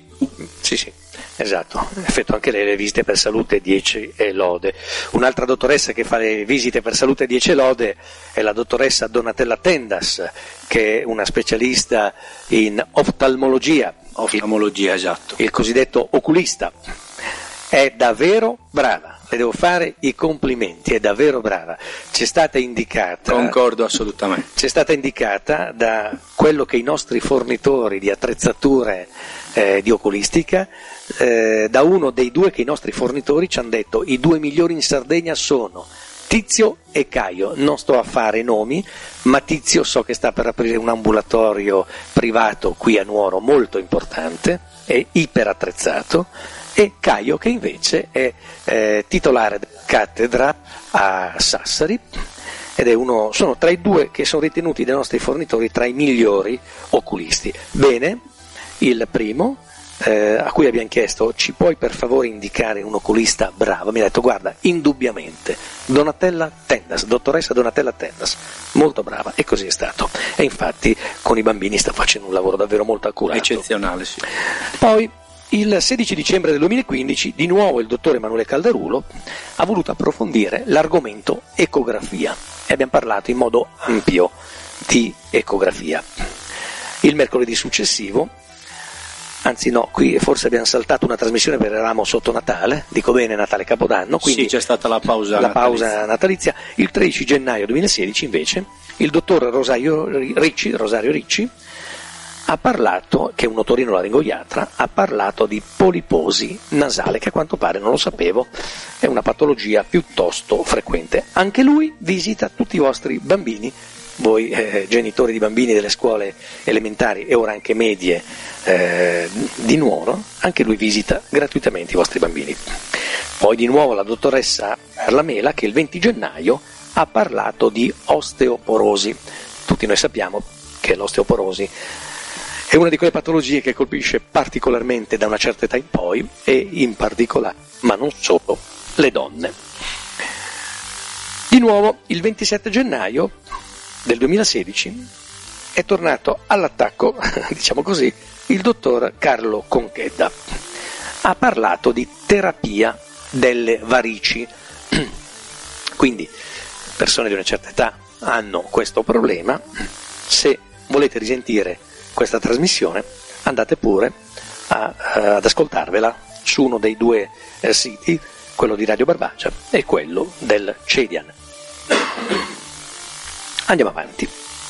esatto, effettua anche lei le visite per salute di Eccelode. Un'altra dottoressa che fa le visite per salute di Eccelode è la dottoressa Donatella Tendas, che è una specialista in oftalmologia, esatto. Il cosiddetto oculista. È davvero brava, le devo fare i complimenti, è davvero brava. C'è stata indicata. Concordo assolutamente. C'è stata indicata da quello che i nostri fornitori di attrezzature di oculistica, da uno dei due che i nostri fornitori ci hanno detto: i 2 migliori in Sardegna sono Tizio e Caio. Non sto a fare nomi, ma Tizio so che sta per aprire un ambulatorio privato qui a Nuoro molto importante, è iperattrezzato, e Caio che invece è titolare della cattedra a Sassari ed è sono tra i due che sono ritenuti dai nostri fornitori tra i migliori oculisti. Bene, il primo, a cui abbiamo chiesto: ci puoi per favore indicare un oculista bravo? Mi ha detto: guarda, indubbiamente Donatella Tendas, dottoressa Donatella Tendas, molto brava, e così è stato. E infatti con i bambini sta facendo un lavoro davvero molto accurato. Eccezionale, sì. Poi il 16 dicembre del 2015 di nuovo il dottor Emanuele Caldarulo ha voluto approfondire l'argomento ecografia e abbiamo parlato in modo ampio di ecografia. Il mercoledì successivo, anzi no, qui forse abbiamo saltato una trasmissione perché eravamo sotto Natale, dico bene, Natale Capodanno, quindi sì, c'è stata la pausa natalizia. Il 13 gennaio 2016 invece il dottor Rosario Ricci ha parlato, che è un otorinolaringoiatra, ha parlato di poliposi nasale, che a quanto pare, non lo sapevo, è una patologia piuttosto frequente. Anche lui visita tutti i vostri bambini, voi genitori di bambini delle scuole elementari e ora anche medie di Nuoro, anche lui visita gratuitamente i vostri bambini. Poi di nuovo la dottoressa Carla Mela, che il 20 gennaio ha parlato di osteoporosi. Tutti noi sappiamo che l'osteoporosi è una di quelle patologie che colpisce particolarmente da una certa età in poi e in particolare, ma non solo, le donne. Di nuovo, il 27 gennaio del 2016 è tornato all'attacco, diciamo così, il dottor Carlo Conchedda. Ha parlato di terapia delle varici. Quindi, persone di una certa età hanno questo problema. Se volete risentire questa trasmissione, andate pure ad ascoltarvela su uno dei due siti, quello di Radio Barbagia e quello del CEDIAN. Andiamo avanti.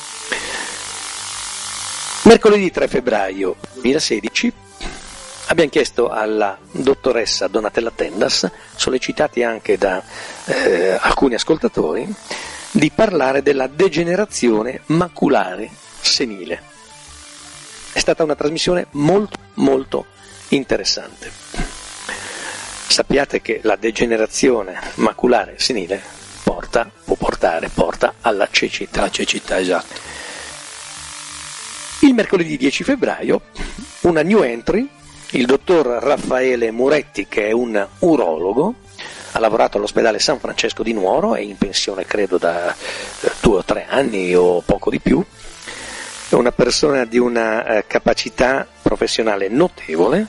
Mercoledì 3 febbraio 2016 abbiamo chiesto alla dottoressa Donatella Tendas, sollecitati anche da alcuni ascoltatori, di parlare della degenerazione maculare senile. È stata una trasmissione molto molto interessante. Sappiate che la degenerazione maculare senile porta alla cecità. La cecità, esatto. Il mercoledì 10 febbraio una new entry, il dottor Raffaele Muretti, che è un urologo, ha lavorato all'ospedale San Francesco di Nuoro, è in pensione credo da 2 o 3 anni o poco di più. È una persona di una capacità professionale notevole,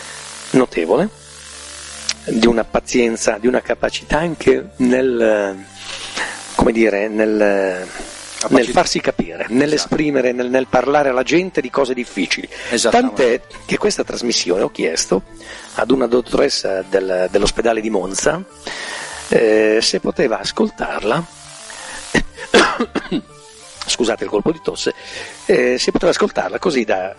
di una pazienza, di una capacità anche nel farsi capire, nell'esprimere, nel parlare alla gente di cose difficili. Tant'è che questa trasmissione ho chiesto ad una dottoressa dell'ospedale di Monza se poteva ascoltarla. Scusate il colpo di tosse, si poteva ascoltarla così da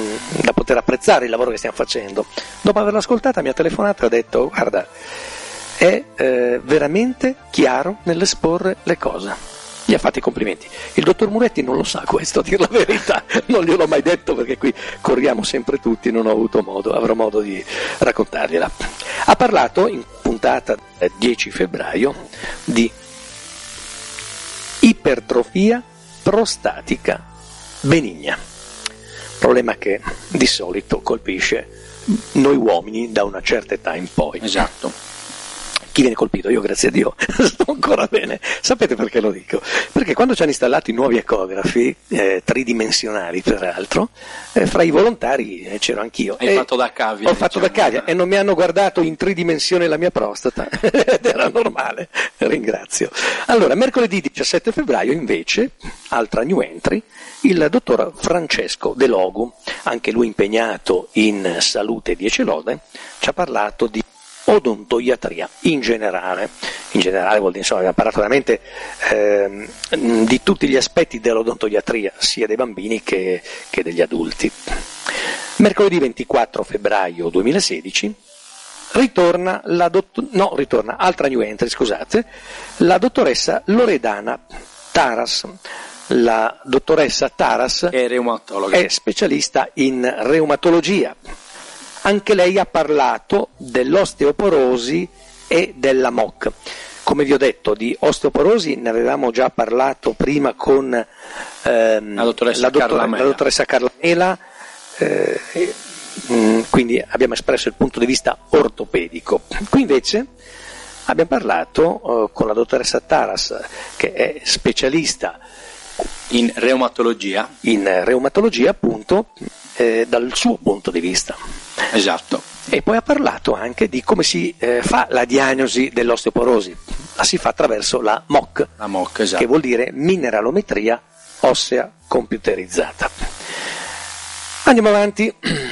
poter apprezzare il lavoro che stiamo facendo. Dopo averla ascoltata mi ha telefonato e ha detto: guarda, è veramente chiaro nell'esporre le cose. Gli ha fatto i complimenti. Il dottor Muretti non lo sa questo, a dire la verità, non gliel'ho mai detto perché qui corriamo sempre tutti, non ho avuto avrò modo di raccontargliela. Ha parlato in puntata 10 febbraio di ipertrofia prostatica benigna, problema che di solito colpisce noi uomini da una certa età in poi. Esatto. Chi viene colpito? Io, grazie a Dio, sto ancora bene. Sapete perché lo dico? Perché quando ci hanno installato i nuovi ecografi, tridimensionali peraltro, fra i volontari c'ero anch'io. Hai fatto da cavia. Ho fatto da cavia e non mi hanno guardato in tridimensione la mia prostata, ed era normale, ringrazio. Allora, mercoledì 17 febbraio invece, altra new entry, il dottor Francesco De Logu, anche lui impegnato in salute 10 lode, ci ha parlato di odontoiatria in generale vuol dire, insomma, abbiamo parlato veramente di tutti gli aspetti dell'odontoiatria, sia dei bambini che degli adulti. Mercoledì 24 febbraio 2016 ritorna altra new entry, scusate, la dottoressa Loredana Taras. La dottoressa Taras è reumatologa, è specialista in reumatologia. Anche lei ha parlato dell'osteoporosi e della MOC. Come vi ho detto, di osteoporosi ne avevamo già parlato prima con la dottoressa Carlamela, quindi abbiamo espresso il punto di vista ortopedico. Qui invece abbiamo parlato con la dottoressa Taras, che è specialista in reumatologia appunto, dal suo punto di vista. Esatto. E poi ha parlato anche di come si fa la diagnosi dell'osteoporosi. La si fa attraverso la MOC, esatto, che vuol dire mineralometria ossea computerizzata. Andiamo avanti.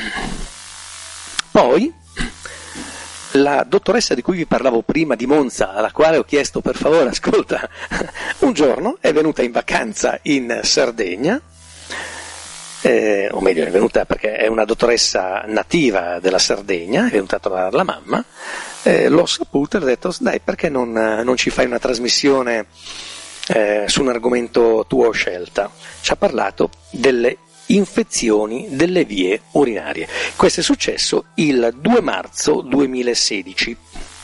Poi la dottoressa di cui vi parlavo prima di Monza, alla quale ho chiesto per favore, ascolta, un giorno è venuta in vacanza in Sardegna, o meglio è venuta perché è una dottoressa nativa della Sardegna, è venuta a trovare la mamma, l'ho saputo e ho detto dai, perché non ci fai una trasmissione su un argomento tuo scelta. Ci ha parlato delle infezioni delle vie urinarie. Questo è successo il 2 marzo 2016.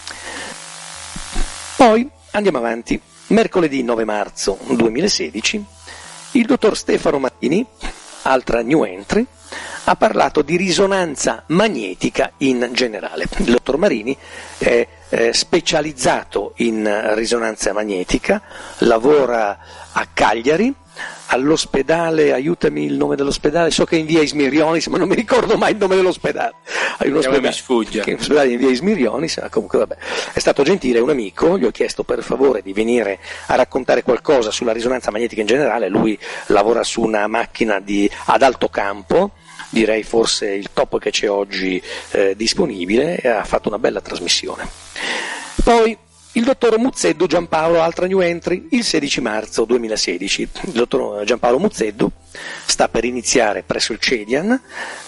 Poi andiamo avanti. Mercoledì 9 marzo 2016 il dottor Stefano Marini, altra new entry, ha parlato di risonanza magnetica in generale. Il dottor Marini è specializzato in risonanza magnetica, lavora a Cagliari, all'ospedale, aiutami il nome dell'ospedale, so che è in via Ismirionis, ma non mi ricordo mai il nome dell'ospedale. Mi sfugge. Che è un ospedale in via Ismirionis, ma comunque vabbè. È stato gentile, è un amico, gli ho chiesto per favore di venire a raccontare qualcosa sulla risonanza magnetica in generale. Lui lavora su una macchina ad alto campo, direi forse il top che c'è oggi disponibile, e ha fatto una bella trasmissione. Poi il dottor Muzzeddu Giampaolo, altra new entry, il 16 marzo 2016. Il dottor Giampaolo Muzzeddu sta per iniziare presso il CEDIAN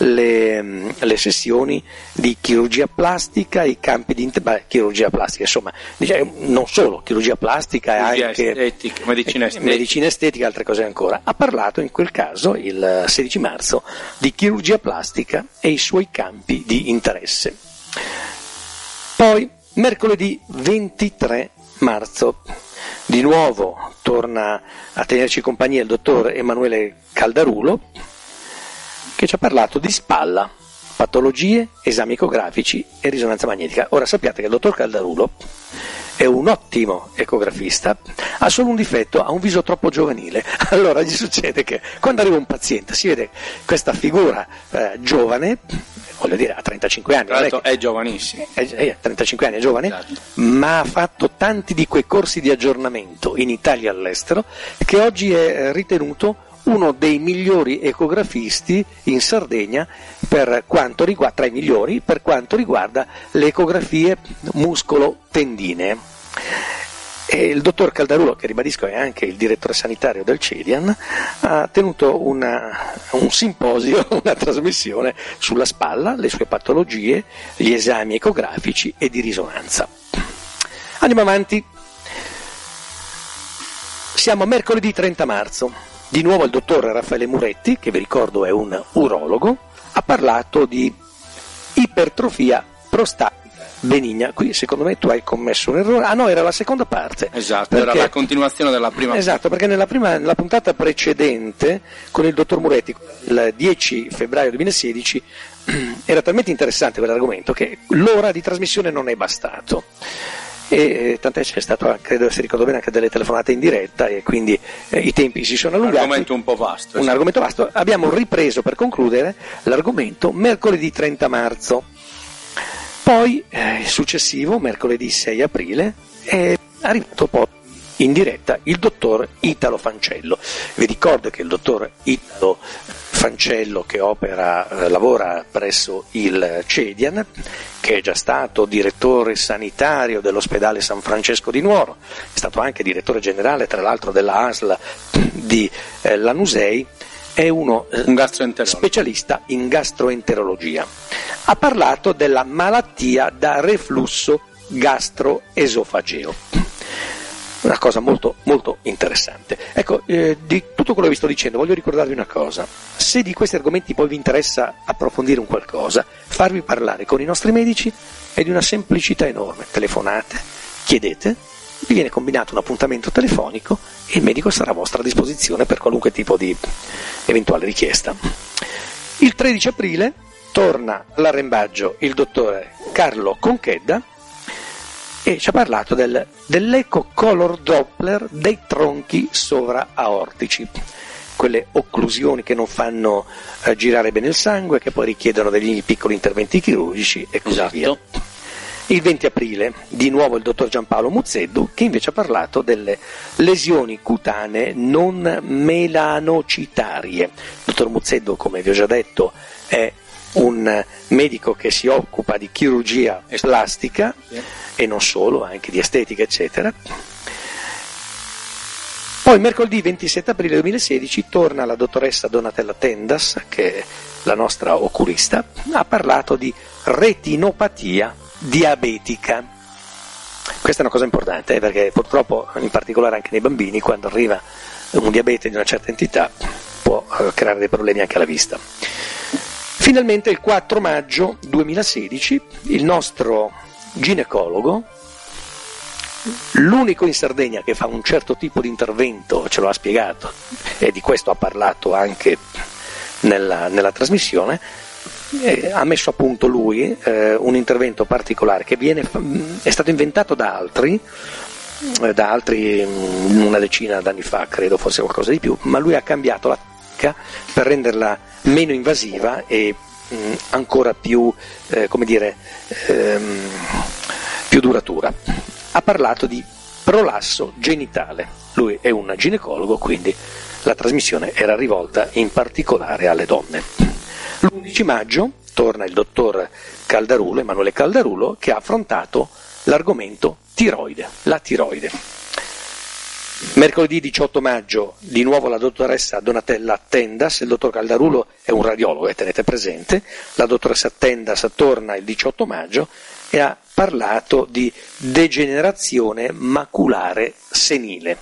le sessioni di chirurgia plastica, i campi di chirurgia plastica, insomma, non solo chirurgia plastica, anche estetica, medicina estetica e altre cose ancora. Ha parlato in quel caso, il 16 marzo, di chirurgia plastica e i suoi campi di interesse. Poi mercoledì 23 marzo, di nuovo torna a tenerci compagnia il dottor Emanuele Caldarulo, che ci ha parlato di spalla, patologie, esami ecografici e risonanza magnetica. Ora sappiate che il dottor Caldarulo è un ottimo ecografista, ha solo un difetto, ha un viso troppo giovanile. Allora gli succede che quando arriva un paziente si vede questa figura giovane, voglio dire, ha 35 anni. Tra l'altro è giovanissimo. 35 anni è giovane, esatto, ma ha fatto tanti di quei corsi di aggiornamento in Italia e all'estero che oggi è ritenuto uno dei migliori ecografisti in Sardegna per quanto riguarda, tra i migliori per quanto riguarda le ecografie muscolo-tendinee. E il dottor Caldarulo, che ribadisco è anche il direttore sanitario del CEDIAN, ha tenuto un simposio, una trasmissione sulla spalla, le sue patologie, gli esami ecografici e di risonanza. Andiamo avanti. Siamo a mercoledì 30 marzo. Di nuovo il dottor Raffaele Muretti, che vi ricordo è un urologo, ha parlato di ipertrofia prostatica benigna. Qui secondo me tu hai commesso un errore. Ah no, era la seconda parte. Esatto, era la continuazione della prima. Esatto, perché nella puntata precedente con il dottor Muretti, il 10 febbraio 2016, era talmente interessante quell'argomento che l'ora di trasmissione non è bastato. E tant'è c'è stato, credo se ricordo bene, anche delle telefonate in diretta e quindi i tempi si sono allungati. Un argomento un po' vasto. Un argomento vasto. Abbiamo ripreso per concludere l'argomento mercoledì 30 marzo. Poi il successivo, mercoledì 6 aprile, è arrivato poi in diretta il dottor Italo Fancello. Vi ricordo che il dottor Italo Fancello, che lavora presso il CEDIAN, che è già stato direttore sanitario dell'ospedale San Francesco di Nuoro, è stato anche direttore generale tra l'altro della ASL di Lanusei, è un specialista in gastroenterologia. Ha parlato della malattia da reflusso gastroesofageo. Una cosa molto, molto interessante. Ecco, di tutto quello che vi sto dicendo voglio ricordarvi una cosa. Se di questi argomenti poi vi interessa approfondire un qualcosa, farvi parlare con i nostri medici è di una semplicità enorme. Telefonate, chiedete, vi viene combinato un appuntamento telefonico e il medico sarà a vostra disposizione per qualunque tipo di eventuale richiesta. Il 13 aprile torna all'arrembaggio il dottore Carlo Conchedda e ci ha parlato dell'eco color Doppler dei tronchi sovraaortici, quelle occlusioni che non fanno girare bene il sangue, che poi richiedono degli piccoli interventi chirurgici e così via. Il 20 aprile di nuovo il dottor Giampaolo Muzzeddu, che invece ha parlato delle lesioni cutanee non melanocitarie. Il dottor Muzzeddu, come vi ho già detto, è un medico che si occupa di chirurgia plastica e non solo, anche di estetica eccetera. Poi mercoledì 27 aprile 2016 torna la dottoressa Donatella Tendas, che è la nostra oculista, ha parlato di retinopatia diabetica. Questa è una cosa importante perché purtroppo, in particolare anche nei bambini, quando arriva un diabete di una certa entità può creare dei problemi anche alla vista. Finalmente il 4 maggio 2016 il nostro ginecologo, l'unico in Sardegna che fa un certo tipo di intervento, ce lo ha spiegato e di questo ha parlato anche nella trasmissione, ha messo a punto lui un intervento particolare che è stato inventato da altri una decina d'anni fa, credo fosse qualcosa di più, ma lui ha cambiato la tecnica per renderla meno invasiva e ancora più, più duratura. Ha parlato di prolasso genitale. Lui è un ginecologo, quindi la trasmissione era rivolta in particolare alle donne. L'11 maggio torna il dottor Caldarulo, Emanuele Caldarulo, che ha affrontato l'argomento tiroide, la tiroide. Mercoledì 18 maggio di nuovo la dottoressa Donatella Tendas, il dottor Caldarulo è un radiologo, tenete presente, la dottoressa Tendas torna il 18 maggio e ha parlato di degenerazione maculare senile.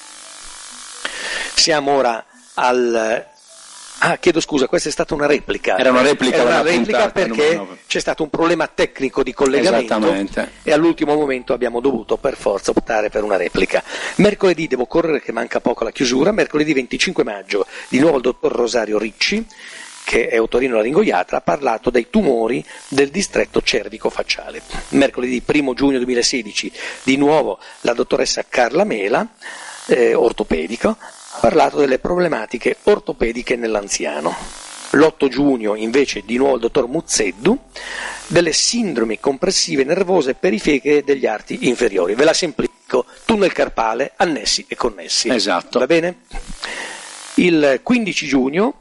Siamo ora chiedo scusa, questa è stata una replica. Era una replica perché c'è stato un problema tecnico di collegamento e all'ultimo momento abbiamo dovuto per forza optare per una replica. Mercoledì, devo correre che manca poco alla chiusura, mercoledì 25 maggio di nuovo il dottor Rosario Ricci, che è otorinolaringoiatra, ha parlato dei tumori del distretto cervico-facciale. Mercoledì 1 giugno 2016 di nuovo la dottoressa Carla Mela, ortopedico, ha parlato delle problematiche ortopediche nell'anziano. L'8 giugno invece di nuovo il dottor Muzzeddu, delle sindromi compressive nervose periferiche degli arti inferiori. Ve la semplifico: tunnel carpale, annessi e connessi. Esatto. Va bene? Il 15 giugno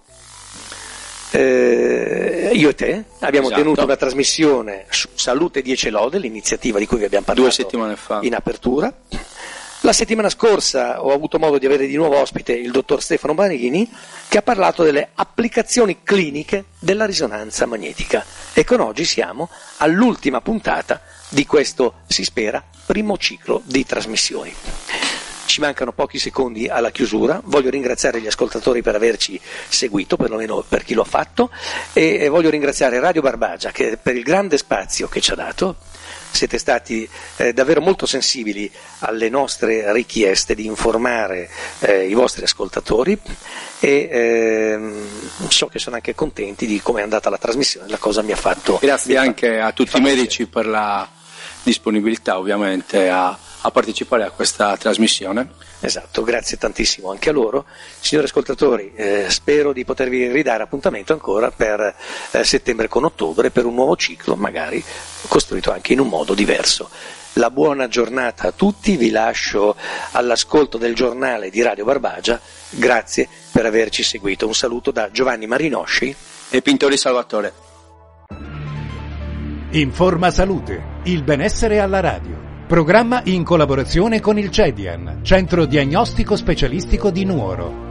io e te abbiamo tenuto una trasmissione su Salute 10 Lode, l'iniziativa di cui vi abbiamo parlato 2 settimane fa in apertura. La settimana scorsa ho avuto modo di avere di nuovo ospite il dottor Stefano Marini, che ha parlato delle applicazioni cliniche della risonanza magnetica, e con oggi siamo all'ultima puntata di questo, si spera, primo ciclo di trasmissioni. Ci mancano pochi secondi alla chiusura, voglio ringraziare gli ascoltatori per averci seguito, perlomeno per chi lo ha fatto, e voglio ringraziare Radio Barbagia per il grande spazio che ci ha dato. Siete stati davvero molto sensibili alle nostre richieste di informare i vostri ascoltatori, e so che sono anche contenti di come è andata la trasmissione, la cosa mi ha fatto... Grazie anche a tutti i medici per la disponibilità ovviamente a partecipare a questa trasmissione. Esatto, grazie tantissimo anche a loro. Signori ascoltatori, spero di potervi ridare appuntamento ancora per settembre con ottobre, per un nuovo ciclo, magari costruito anche in un modo diverso. La buona giornata a tutti, vi lascio all'ascolto del giornale di Radio Barbagia, grazie per averci seguito. Un saluto da Giovanni Marinosci e Pintori Salvatore. Informa Salute, il benessere alla radio. Programma in collaborazione con il CEDIAN, Centro Diagnostico Specialistico di Nuoro.